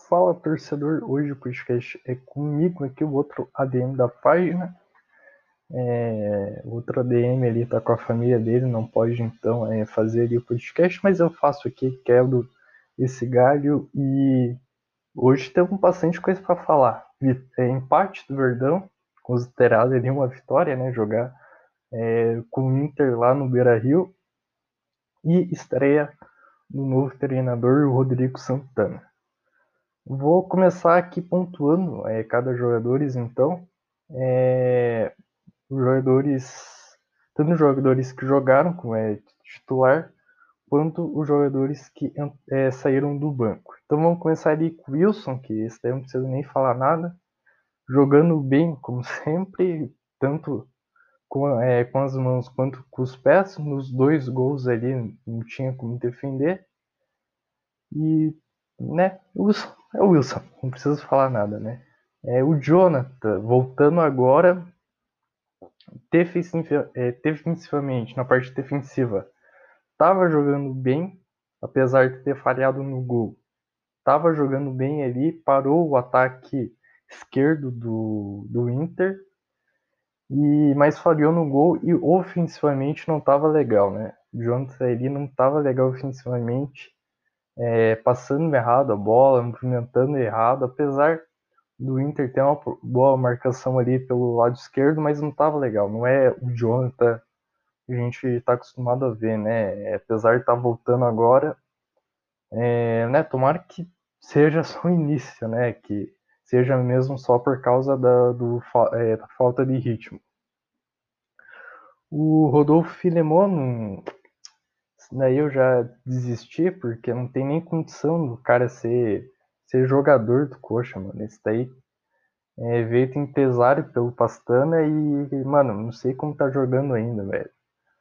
Fala, torcedor. Hoje o podcast é comigo aqui, o outro ADM da página. O outro ADM ali tá com a família dele, não pode então fazer ali o podcast, mas eu faço aqui, quebro esse galho e hoje temos bastante coisa para falar. Empate do Verdão, considerado ali uma vitória, né? Jogar com o Inter lá no Beira-Rio e estreia do novo treinador, o Rodrigo Santana. Vou começar aqui pontuando cada jogadores, então. É, os jogadores, tanto os jogadores que jogaram como titular, quanto os jogadores que saíram do banco. Então vamos começar ali com o Wilson, que esse daí não precisa nem falar nada, jogando bem, como sempre, tanto com as mãos quanto com os pés. Nos dois gols ali não tinha como defender. E, né, é o Wilson, não preciso falar nada, né? O Jonathan, voltando agora, defensivamente, na parte defensiva, estava jogando bem, apesar de ter falhado no gol. Estava jogando bem ali, parou o ataque esquerdo do Inter, mas falhou no gol e ofensivamente não estava legal, né? O Jonathan ali não estava legal ofensivamente, passando errado a bola, movimentando errado, apesar do Inter ter uma boa marcação ali pelo lado esquerdo, mas não estava legal. Não é o Jonathan que a gente está acostumado a ver, né? Apesar de estar voltando agora, né? Tomara que seja só o início, né? Que seja mesmo só por causa da falta de ritmo. O Rodolfo Filemon, daí eu já desisti, porque não tem nem condição do cara ser jogador do Coxa, mano. Esse daí veio de empresário pelo Pastana e, mano, não sei como tá jogando ainda, velho.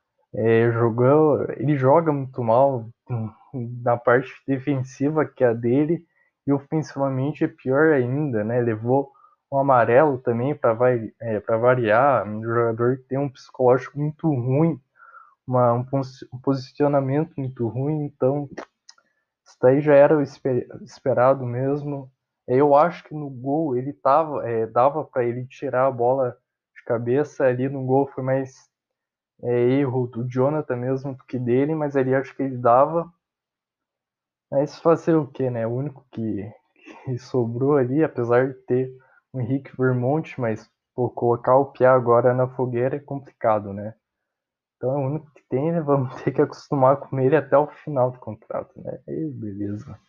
Ele joga muito mal na parte defensiva, que é a dele, e ofensivamente é pior ainda, né? Levou um amarelo também para variar. Um jogador que tem um psicológico muito ruim, um posicionamento muito ruim, então isso daí já era o esperado mesmo. Eu acho que no gol ele dava para ele tirar a bola de cabeça. Ali no gol foi mais erro do Jonathan mesmo do que dele, mas ali acho que ele dava. Mas fazer o que, né? O único que sobrou ali, apesar de ter o Henrique Vermonte, mas pô, colocar o Piá agora na fogueira é complicado, né? Então é o único que tem, né? Vamos ter que acostumar com ele até o final do contrato, né? E beleza.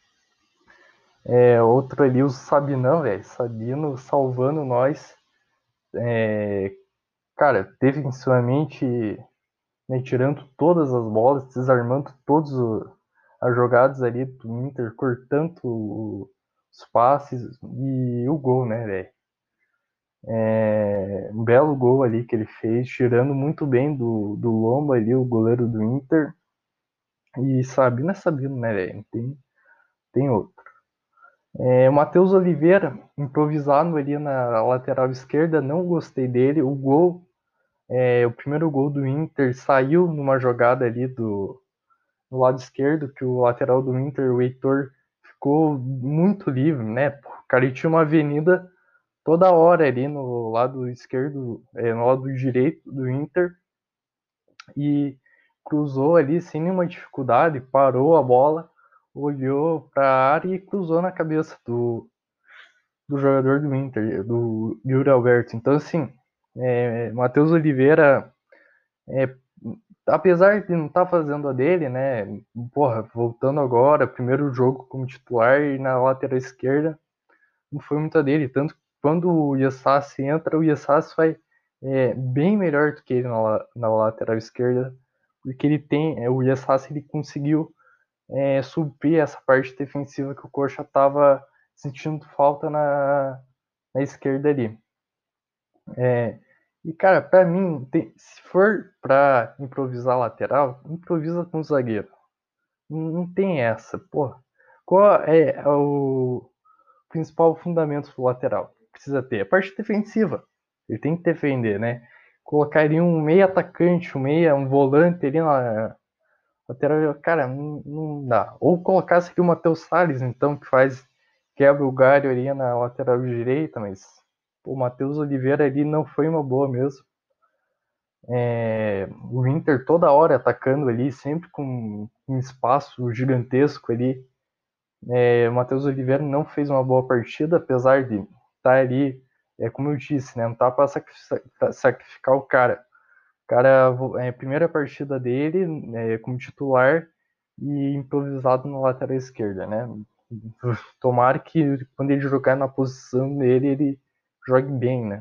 Outro ali, o Sabinão, velho. Sabino salvando nós. Cara, defensivamente, né, tirando todas as bolas, desarmando todas as jogadas ali do Inter, cortando os passes e o gol, né, velho? Um belo gol ali que ele fez, tirando muito bem do Lomba ali, o goleiro do Inter. E Sabino é Sabino, né, velho? Tem outro. O Matheus Oliveira, improvisado ali na lateral esquerda, não gostei dele. O primeiro gol do Inter saiu numa jogada ali no lado esquerdo, que o lateral do Inter, o Heitor, ficou muito livre, né? O cara tinha uma avenida toda hora ali no lado esquerdo, no lado direito do Inter, e cruzou ali sem nenhuma dificuldade, parou a bola, olhou para a área e cruzou na cabeça do jogador do Inter, do Yuri Alberto. Então, assim, Matheus Oliveira, é, apesar de não estar fazendo a dele, né? Porra, voltando agora, primeiro jogo como titular e na lateral esquerda, não foi muito a dele. Tanto que quando o Yessassi entra, o Yessassi vai bem melhor do que ele na lateral esquerda, porque o Yessassi ele conseguiu suprir essa parte defensiva que o Coxa estava sentindo falta na esquerda ali. E, cara, pra mim, se for pra improvisar lateral, improvisa com o zagueiro. Não tem essa, porra. Qual é o principal fundamento do lateral? Precisa ter a parte defensiva. Ele tem que defender, né? Colocaria um meio atacante, um volante ali na lateral. Cara, não dá. Ou colocasse aqui o Matheus Salles, então, quebra o galho ali na lateral direita, mas o Matheus Oliveira ali não foi uma boa mesmo. O Inter toda hora atacando ali, sempre com um espaço gigantesco ali. O Matheus Oliveira não fez uma boa partida, apesar de estar ali, como eu disse, né, não tá para sacrificar o cara. O cara, a primeira partida dele como titular e improvisado na lateral esquerda, né? Tomara que quando ele jogar na posição dele, ele jogue bem, né?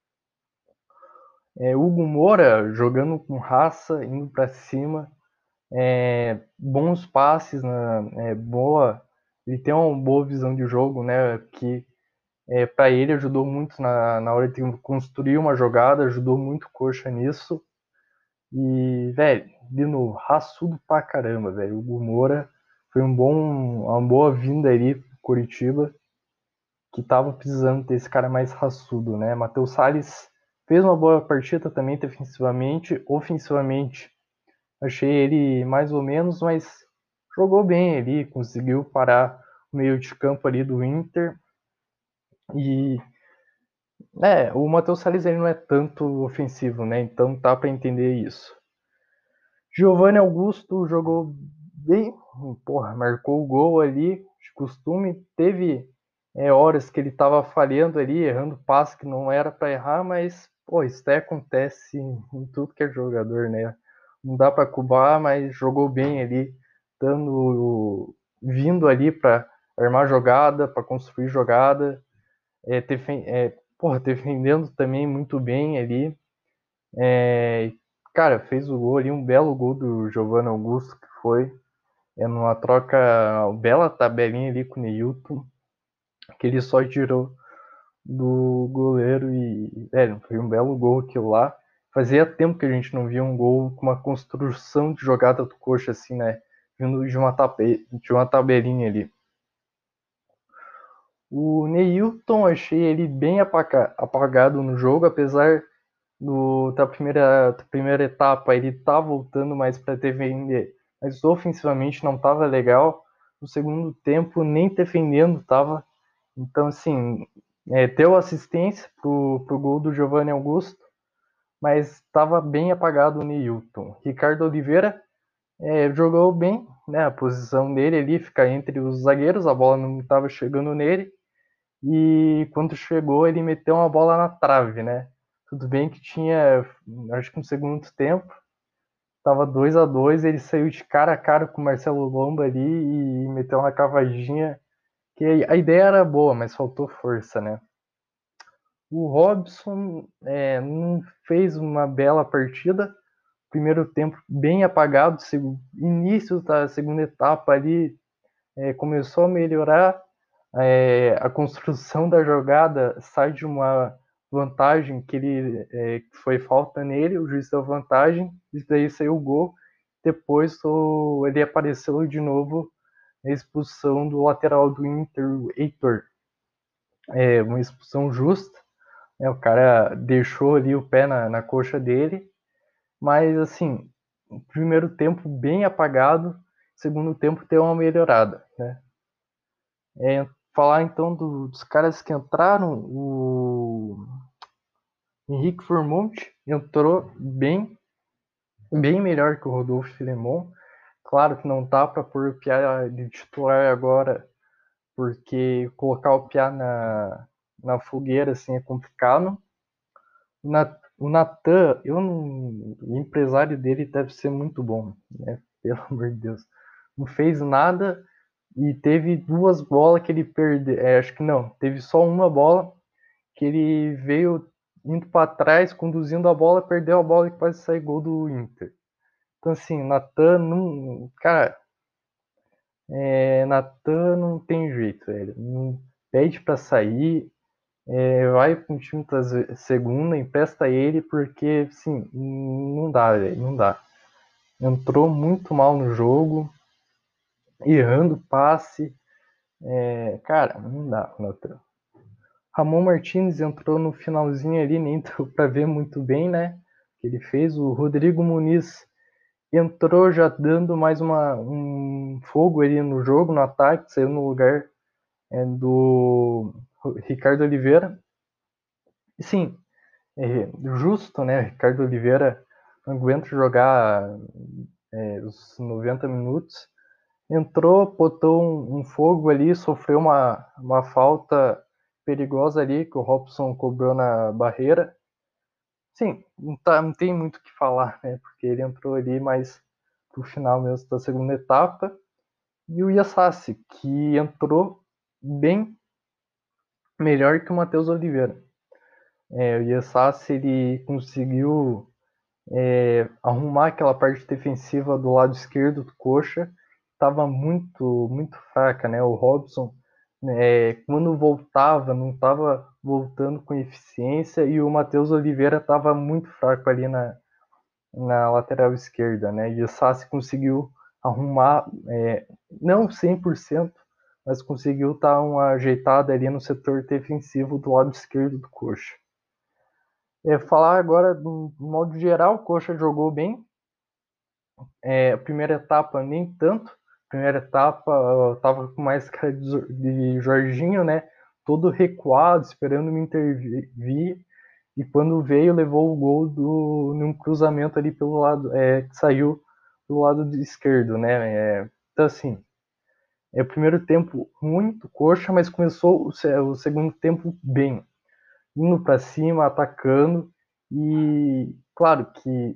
Hugo Moura jogando com raça, indo para cima, bons passes, boa, ele tem uma boa visão de jogo, né? Que para ele ajudou muito na hora de construir uma jogada, ajudou muito o Coxa nisso. E, velho, de novo, raçudo pra caramba, velho. O Hugo Moura foi uma boa vinda ali pro Curitiba, que tava precisando ter esse cara mais raçudo, né? Matheus Salles fez uma boa partida também defensivamente, ofensivamente. Achei ele mais ou menos, mas jogou bem ali, conseguiu parar o meio de campo ali do Inter. E o Matheus Salles ele não é tanto ofensivo, né? Então dá para entender isso. Giovanni Augusto jogou bem, porra, marcou o gol ali, de costume. Teve horas que ele estava falhando ali, errando passe que não era para errar, mas pô, isso até acontece em tudo que é jogador, né? Não dá para cubar, mas jogou bem ali, vindo ali para armar jogada, para construir jogada, defendendo também muito bem ali. Cara, fez o gol ali, um belo gol do Giovanni Augusto, que foi numa troca, uma bela tabelinha ali com o Neilton, que ele só tirou do goleiro e, velho, foi um belo gol aquilo lá. Fazia tempo que a gente não via um gol com uma construção de jogada do Coxa, assim, né? Vindo de uma tabelinha ali. O Neilton, achei ele bem apagado no jogo, apesar da primeira etapa ele tá voltando mais para defender, mas ofensivamente não tava legal. No segundo tempo nem defendendo tava. Então assim, deu assistência pro gol do Giovanni Augusto, mas estava bem apagado o Neilton. Ricardo Oliveira jogou bem, né? A posição dele ali fica entre os zagueiros, a bola não estava chegando nele. E quando chegou, ele meteu uma bola na trave, né? Tudo bem que tinha, acho que no segundo tempo, tava 2-2, ele saiu de cara a cara com o Marcelo Lomba ali e meteu uma cavadinha, que a ideia era boa, mas faltou força, né? O Robson não fez uma bela partida, primeiro tempo bem apagado, início da segunda etapa ali começou a melhorar, a construção da jogada sai de uma vantagem que foi falta nele, o juiz deu vantagem, e daí saiu o gol. Depois ele apareceu de novo na expulsão do lateral do Inter, o Heitor. Uma expulsão justa, né? O cara deixou ali o pé na coxa dele, mas assim, primeiro tempo bem apagado, segundo tempo deu uma melhorada, né? Falar então dos caras que entraram, o Henrique Formonte entrou bem melhor que o Rodolfo Filemon. Claro que não dá para pôr o Piá de titular agora, porque colocar o Piá na fogueira assim é complicado. O Natan, o empresário dele deve ser muito bom, né? Pelo amor de Deus. Não fez nada e teve duas bolas que ele perdeu. Acho que não, teve só uma bola que ele veio indo para trás, conduzindo a bola, perdeu a bola e quase saiu gol do Inter. Então, assim, Natan não. Cara, Natan não tem jeito, velho. Não pede para sair, vai com o time da segunda, empresta ele, porque, assim, não dá, velho, não dá. Entrou muito mal no jogo, errando passe. Cara, não dá, Natan. Ramon Martins entrou no finalzinho ali, nem deu para ver muito bem, né? Que ele fez. O Rodrigo Muniz entrou já dando mais um fogo ali no jogo, no ataque, saiu no lugar do Ricardo Oliveira. E sim, justo, né? Ricardo Oliveira não aguenta jogar os 90 minutos. Entrou, botou um fogo ali, sofreu uma falta perigosa ali que o Robson cobrou na barreira. Sim, não tem muito o que falar, né? Porque ele entrou ali mais pro final mesmo da segunda etapa. E o Yassassi, que entrou bem melhor que o Matheus Oliveira. O Yassassi, ele conseguiu arrumar aquela parte defensiva do lado esquerdo do Coxa, estava muito fraca, né? O Robson, quando voltava, não estava voltando com eficiência e o Matheus Oliveira estava muito fraco ali na lateral esquerda, né? E o Sassi conseguiu arrumar, não 100%, mas conseguiu dar uma ajeitada ali no setor defensivo do lado esquerdo do Coxa. Falar agora do modo geral, o Coxa jogou bem. A primeira etapa nem tanto. A primeira etapa eu tava com mais cara de Jorginho, né? Todo recuado, esperando me intervir. E quando veio, levou o gol num cruzamento ali pelo lado, que saiu do lado esquerdo, né? Então, assim, o primeiro tempo muito coxa, mas começou o segundo tempo bem, indo para cima, atacando. E claro que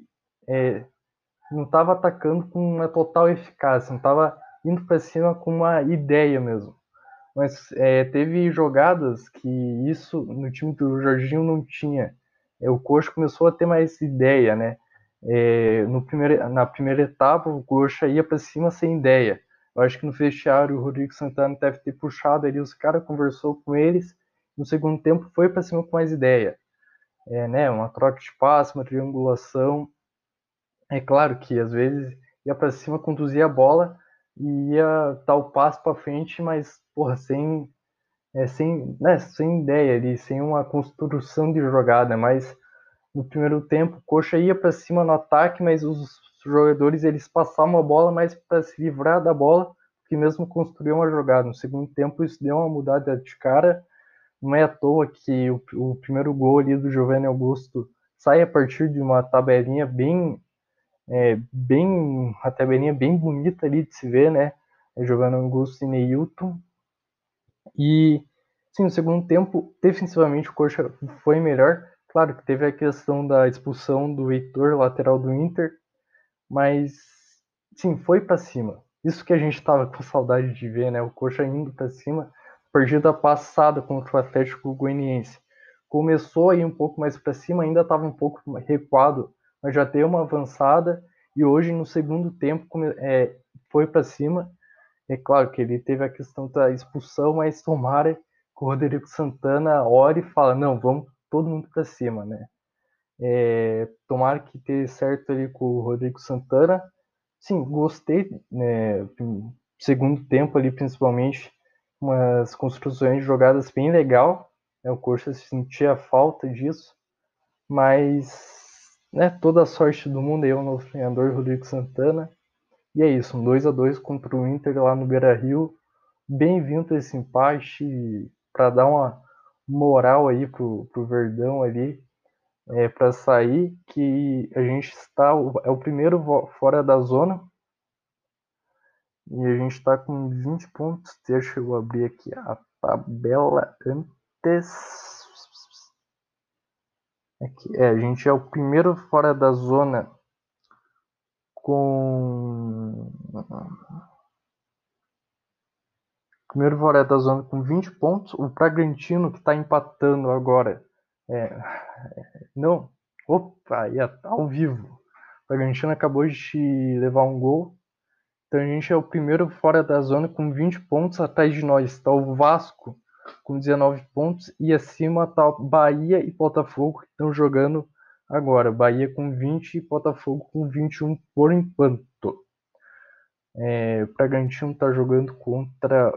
não estava atacando com uma total eficácia, não estava indo para cima com uma ideia mesmo. Mas teve jogadas que isso no time do Jorginho não tinha. O Coxa começou a ter mais ideia, né? Na primeira etapa, o Coxa ia para cima sem ideia. Eu acho que no vestiário o Rodrigo Santana deve ter puxado ali os caras, conversou com eles. No segundo tempo foi para cima com mais ideia. Né? Uma troca de passe, uma triangulação. É claro que às vezes ia para cima, conduzia a bola e ia dar o passo para frente, mas porra, sem ideia ali, sem uma construção de jogada. Mas no primeiro tempo, o Coxa ia para cima no ataque, mas os jogadores eles passavam a bola mais para se livrar da bola que mesmo construir uma jogada. No segundo tempo, isso deu uma mudada de cara. Não é à toa que o primeiro gol ali do Giovanni Augusto sai a partir de uma tabelinha a tabelinha bem bonita ali de se ver, né? Giovanni Augusto e Neilton. E, sim, no segundo tempo, defensivamente o Coxa foi melhor. Claro que teve a questão da expulsão do Heitor, lateral do Inter, mas, sim, foi para cima. Isso que a gente estava com saudade de ver, né? O Coxa indo para cima. Partida passada contra o Atlético Goianiense. Começou a ir um pouco mais para cima, ainda estava um pouco recuado, mas já deu uma avançada. E hoje, no segundo tempo, foi para cima. É claro que ele teve a questão da expulsão, mas tomara que o Rodrigo Santana olhe e fala, não, vamos todo mundo para cima, né? Tomara que dê certo ali com o Rodrigo Santana. Sim, gostei, né? Segundo tempo ali, principalmente, umas construções de jogadas bem legal. Né? O Coxa sentia falta disso, mas né, toda a sorte do mundo aí ao novo treinador Rodrigo Santana. E é isso, um 2-2 contra o Inter lá no Beira-Rio. Bem-vindo esse empate para dar uma moral aí pro Verdão ali, para sair, que a gente está é o primeiro fora da zona e a gente está com 20 pontos. Deixa eu abrir aqui a tabela antes. Aqui, a gente é o primeiro fora da zona com primeiro fora da zona com 20 pontos. O Bragantino, que está empatando agora. Não. Opa, ia tá ao vivo. O Bragantino acabou de levar um gol. Então a gente é o primeiro fora da zona com 20 pontos. Atrás de nós está o Vasco com 19 pontos. E acima está Bahia e Botafogo, que estão jogando agora. Bahia com 20 e Botafogo com 21 por enquanto. O Bragantino está jogando contra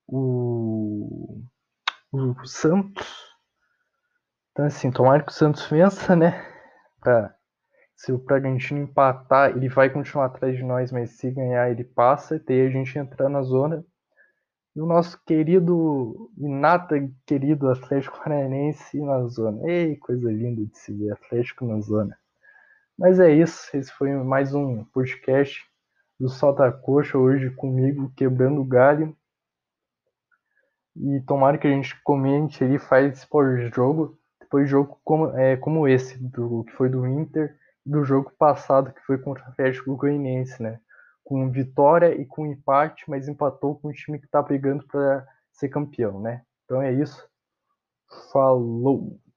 o Santos. Então, assim, tomara que o Santos vença, né? Se o Bragantino empatar, ele vai continuar atrás de nós, mas se ganhar, ele passa. E daí a gente entrar na zona. E o nosso querido, Inata querido Atlético Paranaense na zona. Ei, coisa linda de se ver, Atlético na zona. Mas é isso, esse foi mais um podcast do Salta Coxa, hoje comigo, quebrando o galho. E tomara que a gente comente ali, faz pós-jogo, depois de jogo como esse, que foi do Inter, do jogo passado, que foi contra o Atlético Goianiense, né? Com vitória e com empate, mas empatou com o time que tá brigando para ser campeão, né? Então é isso. Falou!